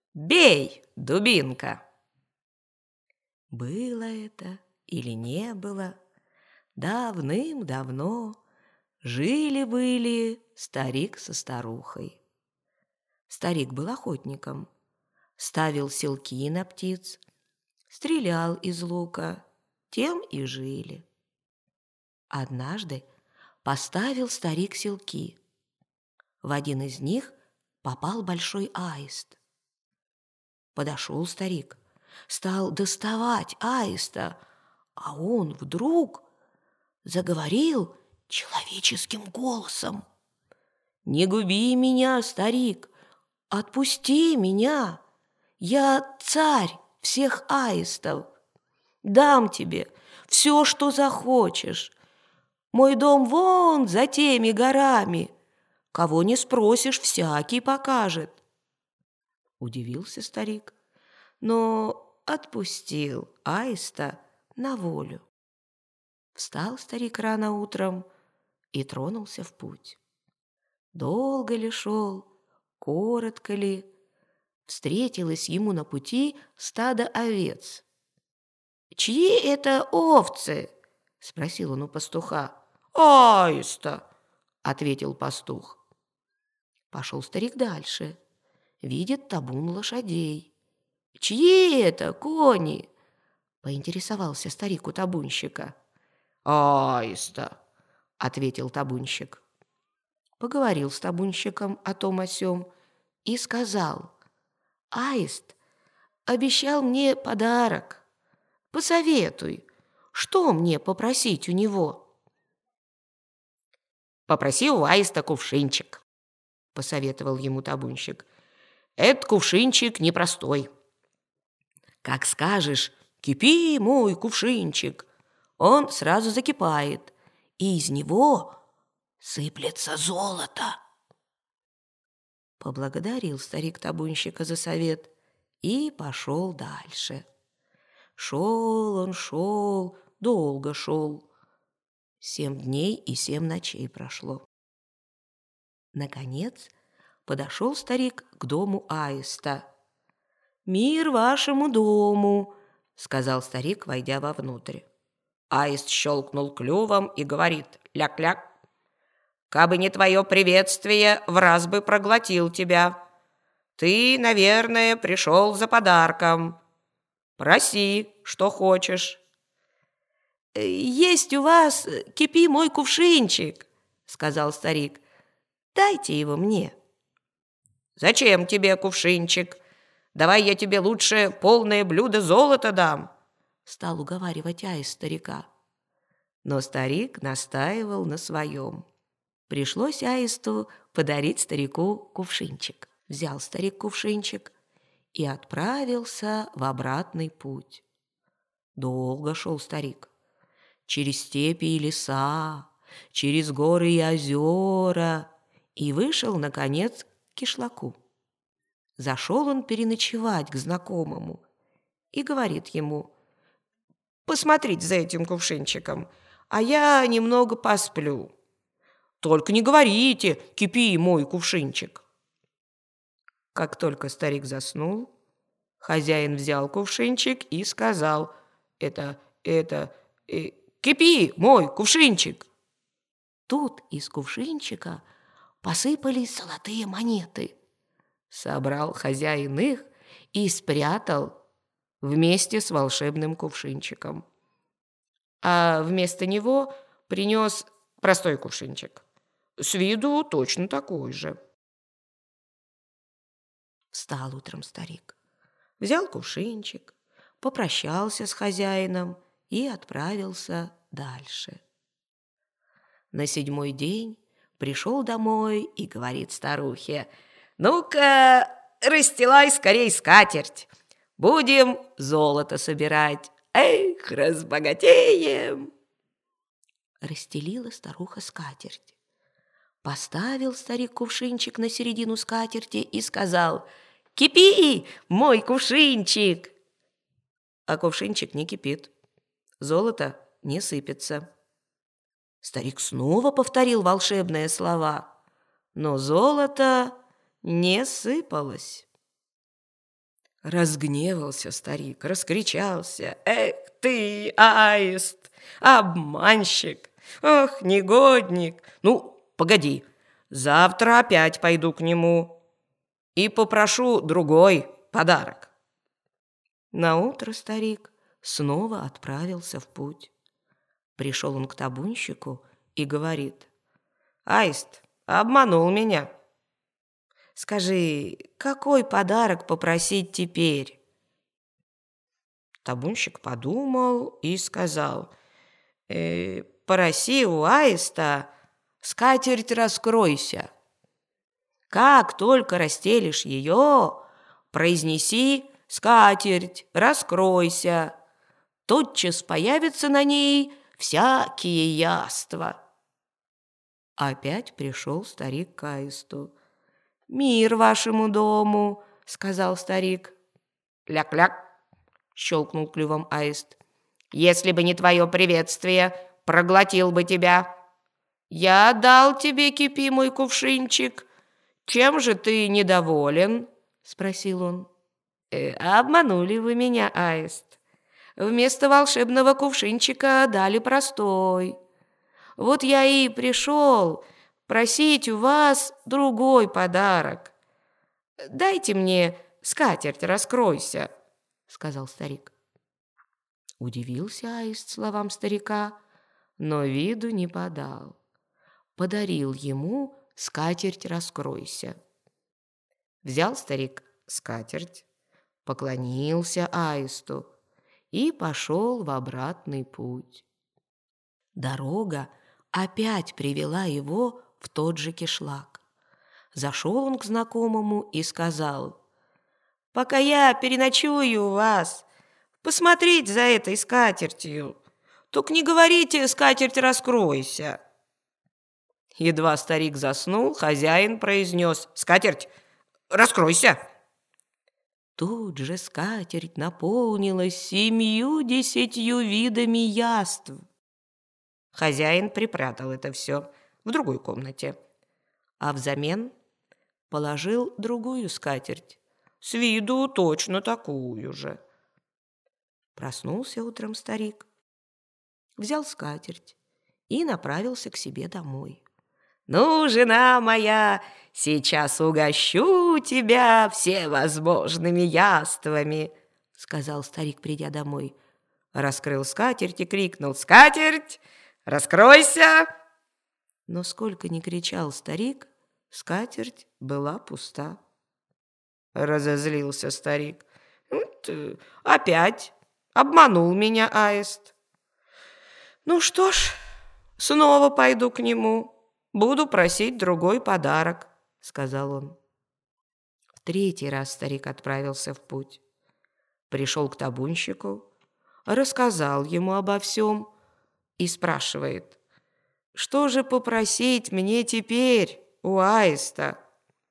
Бей, дубинка!» Было это или не было, давным-давно жили-были старик со старухой. Старик был охотником, ставил селки на птиц, стрелял из лука, тем и жили. Однажды поставил старик селки. В один из них попал большой аист. Подошел старик, стал доставать аиста, а он вдруг заговорил человеческим голосом: «Не губи меня, старик, отпусти меня, я царь всех аистов, дам тебе все, что захочешь. Мой дом вон за теми горами, кого не спросишь, всякий покажет». Удивился старик, но отпустил аиста на волю. Встал старик рано утром и тронулся в путь. Долго ли шел, коротко ли, встретилось ему на пути стадо овец. «Чьи это овцы?» — спросил он у пастуха. «Аиста», — ответил пастух. Пошел старик дальше, видит табун лошадей. «Чьи это кони?» — поинтересовался старик у табунщика. «Аиста», — ответил табунщик. Поговорил с табунщиком о том о сём и сказал: «Аист обещал мне подарок. Посоветуй, что мне попросить у него?» «Попроси у аиста кувшинчик», — посоветовал ему табунщик. «Этот кувшинчик непростой. Как скажешь: кипи, мой кувшинчик, он сразу закипает, и из него сыплется золото». Поблагодарил старик табунщика за совет и пошел дальше. Шел он, шел, долго шел. 7 дней и 7 ночей прошло. Наконец подошел старик к дому аиста. «Мир вашему дому», — сказал старик, войдя вовнутрь. Аист щелкнул клювом и говорит: «Ляк-ляк! Кабы не твое приветствие, враз бы проглотил тебя. Ты, наверное, пришел за подарком. Проси, что хочешь». «Есть у вас, кипи, мой кувшинчик», — сказал старик. «Дайте его мне». «Зачем тебе кувшинчик? Давай я тебе лучше полное блюдо золота дам», — стал уговаривать аист старика. Но старик настаивал на своем. Пришлось аисту подарить старику кувшинчик. Взял старик кувшинчик и отправился в обратный путь. Долго шел старик. Через степи и леса, через горы и озера, и вышел, наконец, к кишлаку. Зашел он переночевать к знакомому и говорит ему: «Посмотрите за этим кувшинчиком, а я немного посплю. Только не говорите: кипи, мой кувшинчик». Как только старик заснул, хозяин взял кувшинчик и сказал: «Кипи, мой кувшинчик». Тут из кувшинчика посыпались золотые монеты. Собрал хозяин их и спрятал вместе с волшебным кувшинчиком. А вместо него принес простой кувшинчик, с виду точно такой же. Встал утром старик, взял кувшинчик, попрощался с хозяином и отправился дальше. На 7-й день пришел домой и говорит старухе: «Ну-ка, расстилай скорей скатерть, будем золото собирать. Эх, разбогатеем!» Расстелила старуха скатерть. Поставил старик кувшинчик на середину скатерти и сказал: «Кипи, мой кувшинчик!» А кувшинчик не кипит, золото не сыпется. Старик снова повторил волшебные слова, но золото не сыпалось. Разгневался старик, раскричался: «Эх ты, аист, обманщик! Ох, негодник! Ну, погоди, завтра опять пойду к нему и попрошу другой подарок». Наутро старик снова отправился в путь. Пришел он к табунщику и говорит: «Аист обманул меня. Скажи, какой подарок попросить теперь?» Табунщик подумал и сказал: «Проси у аиста скатерть раскройся. Как только расстелишь ее, произнеси: скатерть раскройся. Тотчас появятся на ней всякие яства». Опять пришел старик к аисту. «Мир вашему дому», — сказал старик. «Ляк-ляк», — щелкнул клювом аист. «Если бы не твое приветствие, проглотил бы тебя. Я дал тебе, Кипи, мой кувшинчик. Чем же ты недоволен?» — спросил он. «Обманули вы меня, аист. Вместо волшебного кувшинчика дали простой. Вот я и пришел просить у вас другой подарок. Дайте мне скатерть раскройся», — сказал старик. Удивился аист словам старика, но виду не подал. Подарил ему скатерть раскройся. Взял старик скатерть, поклонился аисту и пошел в обратный путь. Дорога опять привела его в тот же кишлак. Зашел он к знакомому и сказал: «Пока я переночую у вас, посмотреть за этой скатертью. Только не говорите: скатерть раскройся». Едва старик заснул, хозяин произнес: «Скатерть раскройся». Тут же скатерть наполнилась 70 видами яств. Хозяин припрятал это все в другой комнате, а взамен положил другую скатерть, с виду точно такую же. Проснулся утром старик, взял скатерть и направился к себе домой. «Ну, жена моя, сейчас угощу тебя всевозможными яствами», — сказал старик, придя домой. Раскрыл скатерть и крикнул: «Скатерть, раскройся!» Но сколько ни кричал старик, скатерть была пуста. Разозлился старик. «Опять обманул меня аист. Ну что ж, снова пойду к нему. Буду просить другой подарок», — сказал он. В третий раз старик отправился в путь. Пришел к табунщику, рассказал ему обо всем и спрашивает: «Что же попросить мне теперь у аиста?»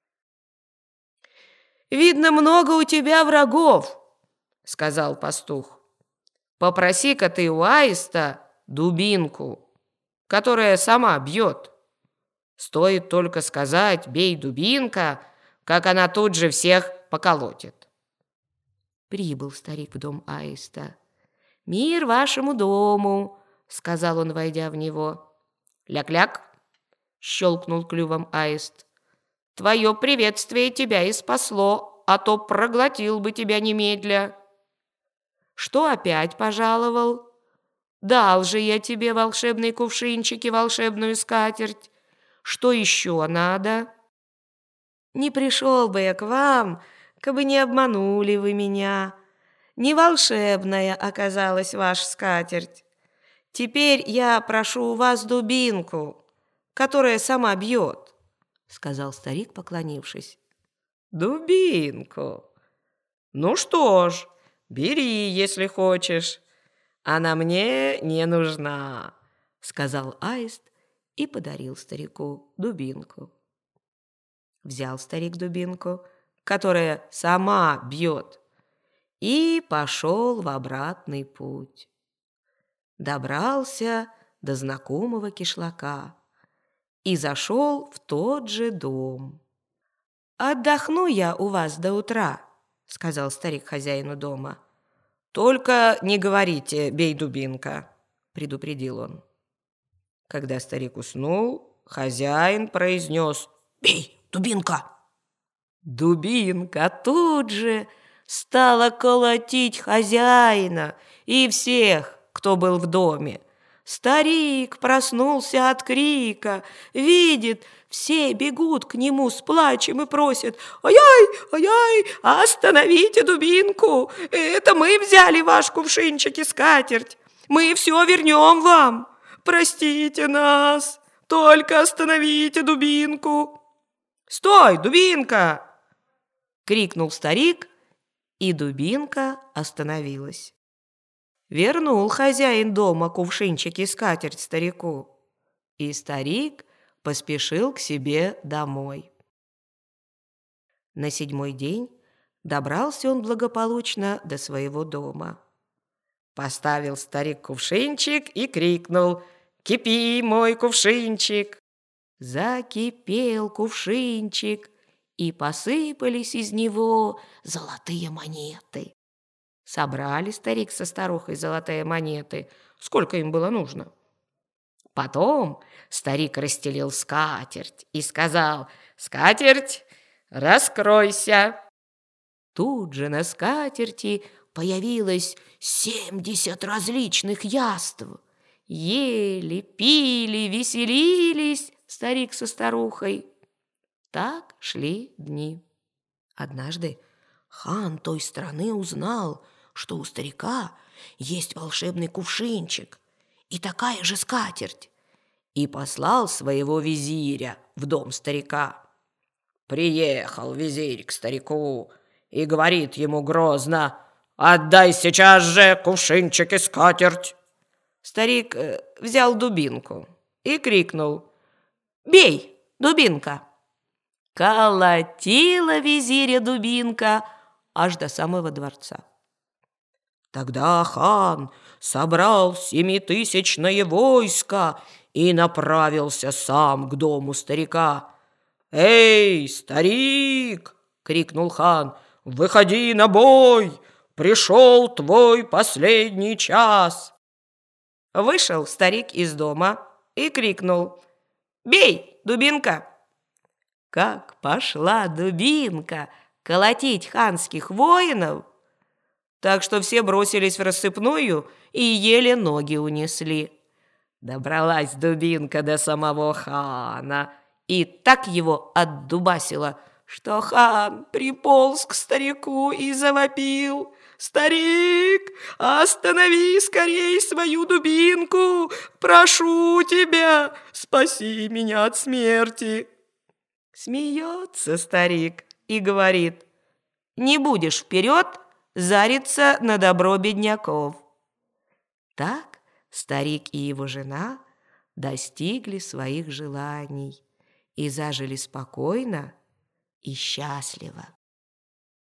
«Видно, много у тебя врагов», — сказал пастух. «Попроси-ка ты у аиста дубинку, которая сама бьет. Стоит только сказать: бей, дубинка, как она тут же всех поколотит». Прибыл старик в дом аиста. «Мир вашему дому», — сказал он, войдя в него. «Ляк-ляк», — щелкнул клювом аист. «Твое приветствие тебя и спасло, а то проглотил бы тебя немедля». «Что опять пожаловал? Дал же я тебе волшебный кувшинчик и волшебную скатерть. Что еще надо?» «Не пришел бы я к вам, кабы не обманули вы меня. Не волшебная оказалась ваша скатерть. Теперь я прошу у вас дубинку, которая сама бьет», — сказал старик, поклонившись. «Дубинку? Ну что ж, бери, если хочешь. Она мне не нужна», — сказал аист и подарил старику дубинку. Взял старик дубинку, которая сама бьет, и пошел в обратный путь. Добрался до знакомого кишлака и зашел в тот же дом. «Отдохну я у вас до утра», сказал старик хозяину дома. «Только не говорите, бей, дубинка», – предупредил он. Когда старик уснул, хозяин произнес: «Бей, дубинка!» Дубинка тут же стала колотить хозяина и всех, кто был в доме. Старик проснулся от крика, видит, все бегут к нему с плачем и просят: «Ай-яй, ай-яй, остановите дубинку! Это мы взяли ваш кувшинчик и скатерть! Мы все вернем вам! Простите нас! Только остановите дубинку!» «Стой, дубинка!» — крикнул старик, и дубинка остановилась. Вернул хозяин дома кувшинчик и скатерть старику, и старик поспешил к себе домой. На 7-й день добрался он благополучно до своего дома. Поставил старик кувшинчик и крикнул: «Кипи, мой кувшинчик!» Закипел кувшинчик, и посыпались из него золотые монеты. Собрали старик со старухой золотые монеты, сколько им было нужно. Потом старик расстелил скатерть и сказал: «Скатерть, раскройся!» Тут же на скатерти появилось 70 различных яств. Ели, пили, веселились старик со старухой. Так шли дни. Однажды хан той страны узнал, что у старика есть волшебный кувшинчик и такая же скатерть, и послал своего визиря в дом старика. Приехал визирь к старику и говорит ему грозно: «Отдай сейчас же кувшинчик и скатерть!» Старик взял дубинку и крикнул: «Бей, дубинка!» Колотила визиря дубинка аж до самого дворца. Тогда хан собрал 7000-ное войско и направился сам к дому старика. «Эй, старик!» — крикнул хан. «Выходи на бой! Пришел твой последний час!» Вышел старик из дома и крикнул: «Бей, дубинка!» Как пошла дубинка колотить ханских воинов, так что все бросились в рассыпную и еле ноги унесли. Добралась дубинка до самого хана и так его отдубасила, что хан приполз к старику и завопил: «Старик, останови скорей свою дубинку! Прошу тебя, спаси меня от смерти!» Смеется старик и говорит: «Не будешь вперед зариться на добро бедняков». Так старик и его жена достигли своих желаний и зажили спокойно и счастливо.